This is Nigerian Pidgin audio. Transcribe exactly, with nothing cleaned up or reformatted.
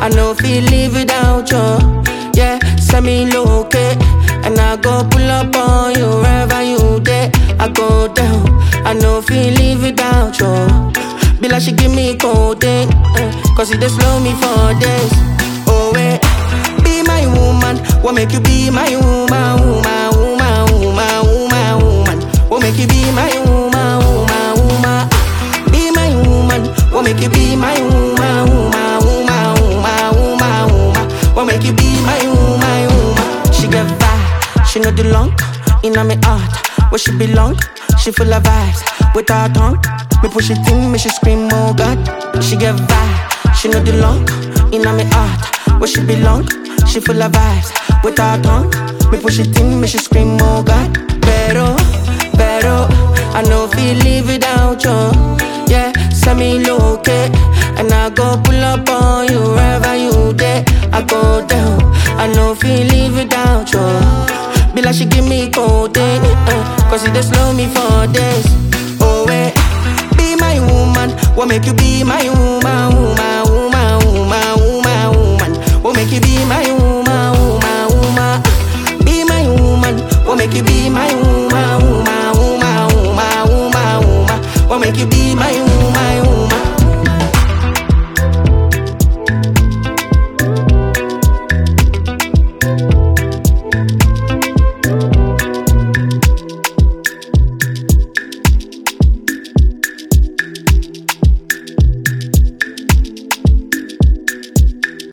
I know feel live without you. Yeah, send me locate, and I go pull up on you wherever you there. I go down, I know feel live without you. Be like she give me codeine, uh, cause it just slow me for days. Oh wait, be my woman, what make you be my woman, woman, woman, woman, woman, woman. What make you be my woman, woman, woman. Be my woman, what make you be my woman, woman, woman, woman, woman, woman. What make you be my woman, woman. She get vibe, she know the long, inna me heart, where she belong. She full of vibes, with her tongue. Me push it in, me she scream, oh God. She get vibe, she know the long, inna me heart, where she belong. She full of vibes, with her tongue. Me push it in, me she scream, oh God. Pero, pero, I know feel live without you. Yeah, send me locate, and I go pull up on you wherever you there. I go down, I know feel live without you. Be like she give me codeine, uh, cause it just slow me for days. Oh wait, be my woman, what make you be my woman, woman, woman, woman, woman, woman. What make you be my woman, woman, woman. Be my woman, what make you be my woman, woman, woman, woman, woman, woman. What make you be my woman, woman.